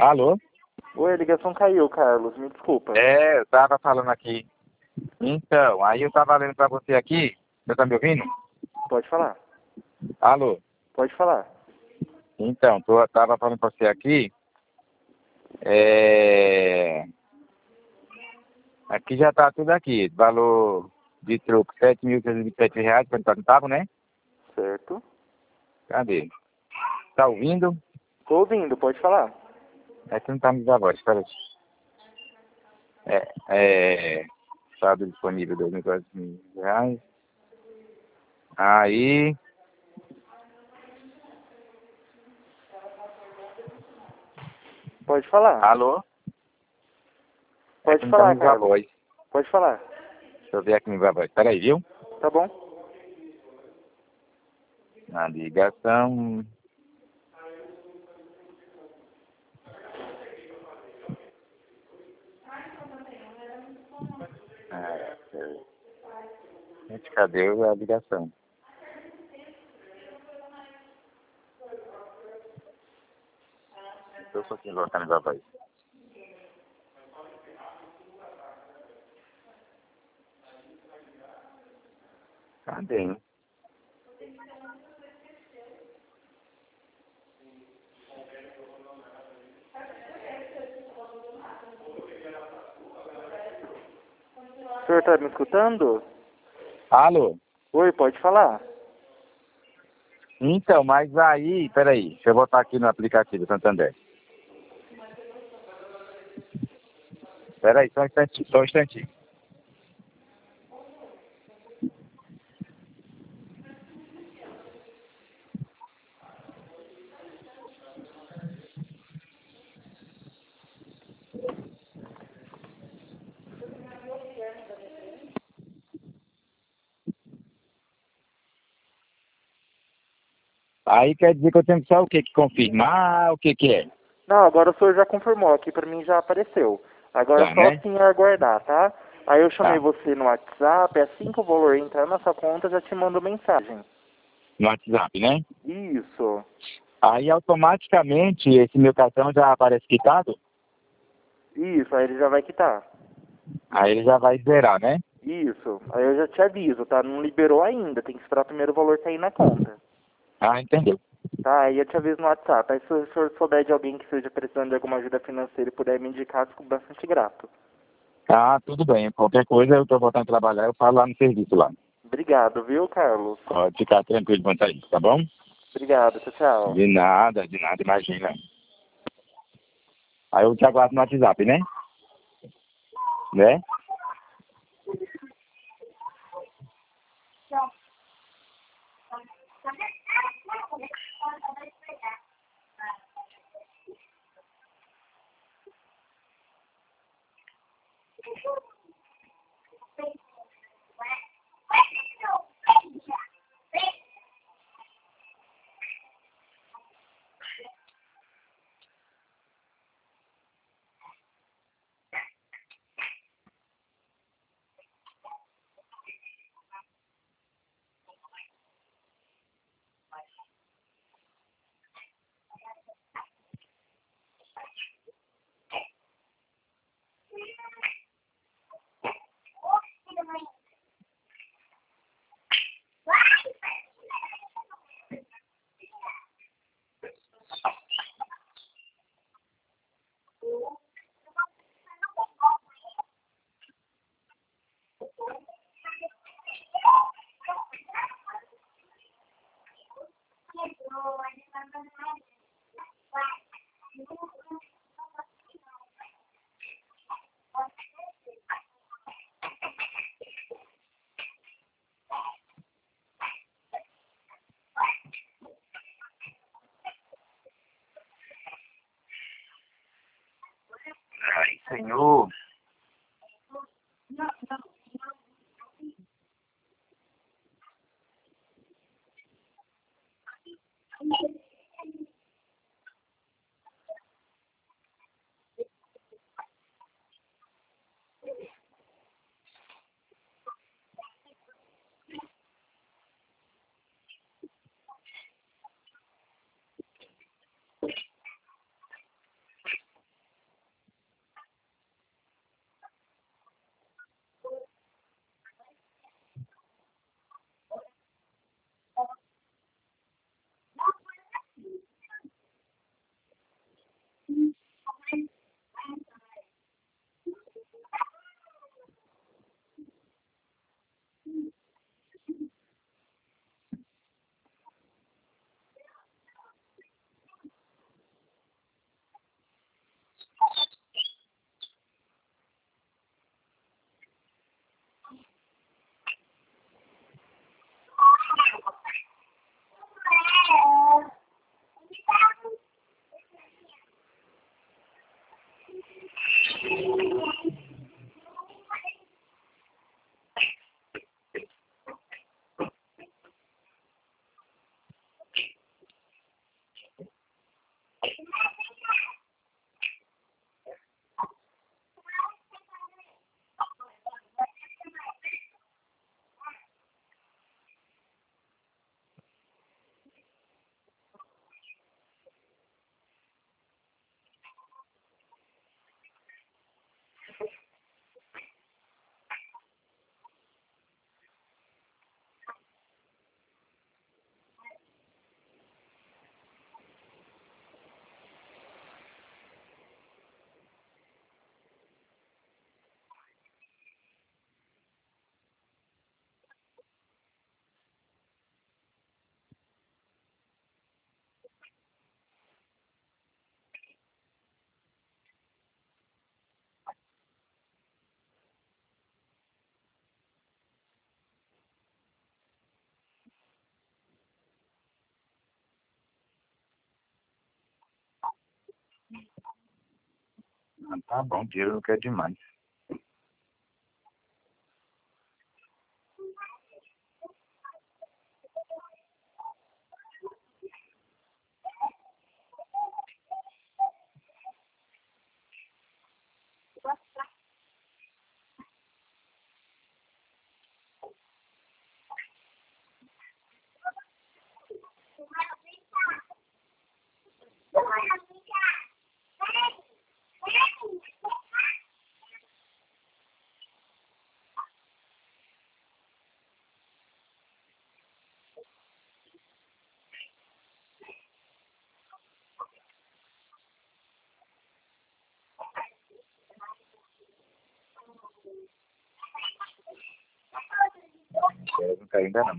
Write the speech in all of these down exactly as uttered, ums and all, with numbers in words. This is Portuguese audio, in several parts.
Alô? Oi, a ligação caiu, Carlos. Me desculpa. É, eu tava falando aqui. Então, aí eu tava lendo pra você aqui. Você tá me ouvindo? Pode falar. Alô? Pode falar. Então, tô, tava falando pra você aqui. É... Aqui já tá tudo aqui. Valor de troco sete mil trezentos e vinte e sete reais, quarenta centavos, né? Certo. Cadê? Tá ouvindo? Tô ouvindo, pode falar. É que não tá me dando a voz, espera aí. É, é... Estado disponível dois mil e quatrocentos reais. Aí... Pode falar. Alô? É Pode que não tá falar, me dando a Carlos. voz. Pode falar. Deixa eu ver aqui me dá a voz. Espera aí, viu? Tá bom? Na ligação. É, é. Gente, cadê a ligação? Estou um pouquinho colocando a voz. Cadê, hein? O senhor tá me escutando? Alô? Oi, pode falar. Então, mas aí, peraí, deixa eu botar aqui no aplicativo Santander. Peraí, só um instantinho, só um instantinho. Aí quer dizer que eu tenho só o que? Que confirmar, o que que é? Não, agora o senhor já confirmou. Aqui pra mim já apareceu. Agora é Tá, só né? assim aguardar, tá? Aí eu chamei Tá. você no WhatsApp. Assim que o valor entrar na sua conta, eu já te mando mensagem. No WhatsApp, né? Isso. Aí automaticamente esse meu cartão já aparece quitado, Isso, aí ele já vai quitar. aí ele já vai zerar, né? Isso. Aí eu já te aviso, tá? Não liberou ainda. Tem que esperar primeiro o valor cair na conta. Ah, entendeu. Tá, aí eu te aviso no WhatsApp. Aí se o senhor souber de alguém que esteja precisando de alguma ajuda financeira e puder me indicar, fico bastante grato. Ah, tudo bem. Qualquer coisa eu tô voltando a trabalhar, eu falo lá no serviço lá. Obrigado, viu, Carlos? Pode ficar tranquilo quanto a isso, tá bom? Obrigado, tchau, tchau. De nada, de nada, imagina. Aí eu te aguardo no WhatsApp, né? Né? Ai, senhor. Tá bom, dinheiro não quer demais. Eu não quero ainda não.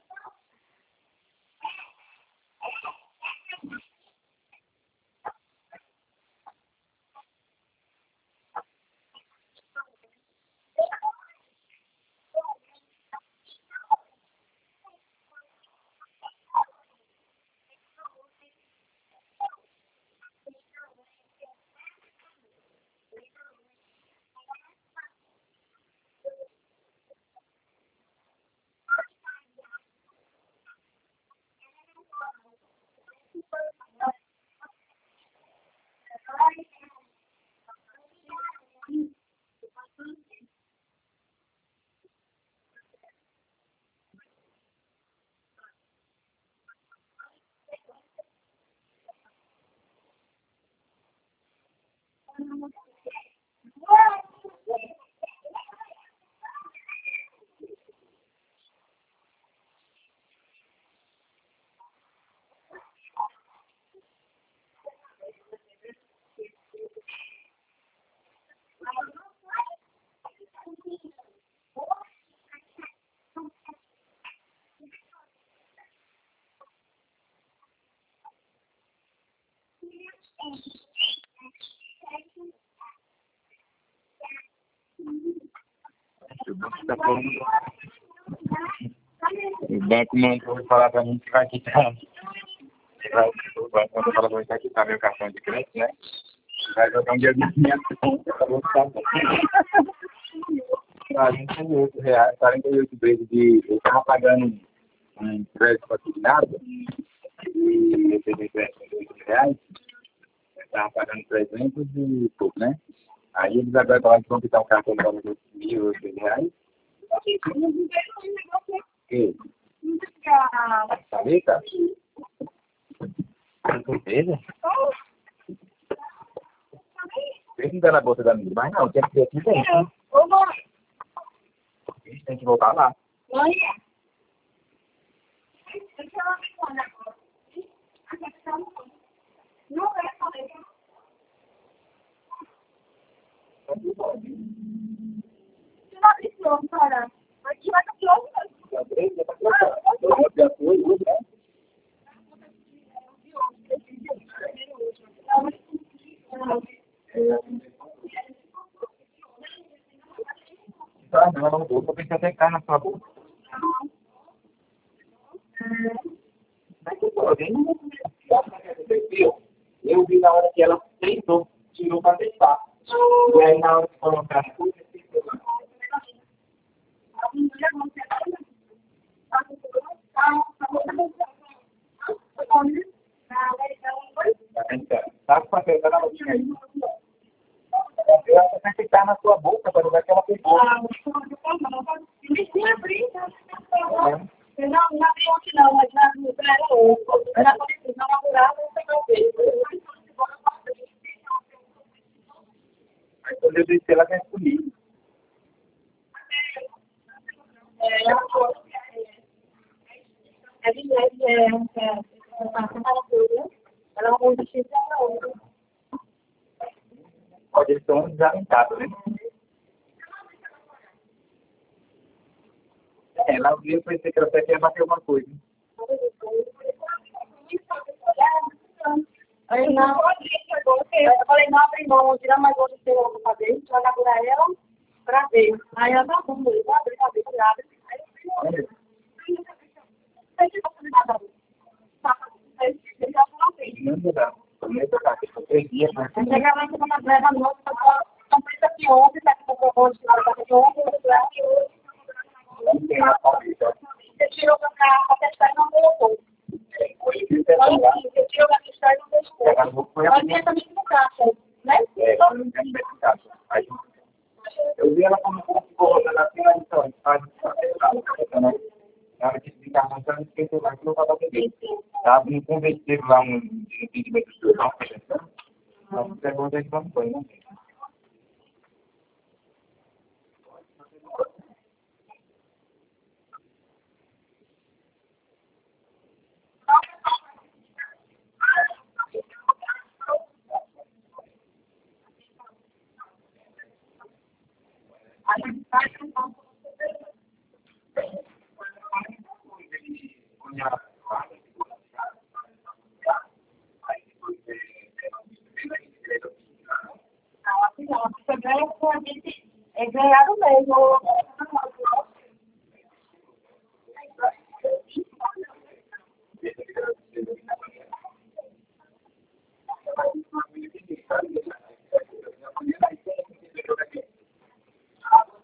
Tá falando. O banco mandou falar pra mim que vai quitar. O banco mandou falar pra mim que vai quitar meu cartão de crédito, né? Vai jogar um dia de quinhentos quarenta e oito reais, quarenta e oito vezes de. Eu estava pagando um crédito assinado e eu peguei crédito de oito reais, eu estava pagando trezentos e pouco, né? Aí eles agora falaram que vão quitar um cartão de mil e oito reais. Que? Sabe, cara? Certeza? Vê se não tá na bolsa da minha, mas não, tem que ter aqui dentro. A gente tem que voltar lá. Tá, não, não, eu pensei até que tá na sua bolsa. Mas que pode, hein? Eu vi na hora que ela tentou, tirou pra testar. E aí na hora que colocar tudo, tá com a coisa na boquinha aí. Eu acho que tem que estar na sua boca para ver que ela pegou. Não, não abriu aqui não, mas na era outro. Era a conexão natural, não tem o ver. Aí quando eu disse, ela quer comigo. É, ela falou que é de leve, é uma coisa, ela é uma coisa X para outra. Pode ser um desalentado, né? É, lá eu vi, eu pensei que ela até ia bater alguma coisa. Aí não, eu falei, não, abre mão, tira mais outra estrela pra fazer, jogar por ela pra ver. Aí ela tá bom, eu vou abrir, abrir, abrir. Aí eu falei, não, não dá. também para cá, três dias, né? Antigamente, quando eu leva a noite, eu só pensa que ontem, tá com o robô de lá, que ontem, eu você tirou para a testar e não colocou. Você tirou para testar e não testou. Mas minha também no caixa, né? É, eu não tenho esse caso. Aí, eu vi ela como se fosse assim, então, a gente faz isso, né? Na hora de explicar, mas eu não esqueci mais que eu estava bebendo. Estava me convencendo lá no entendimento do seu não, mas você pergunta de como foi, né? É ganhado mesmo.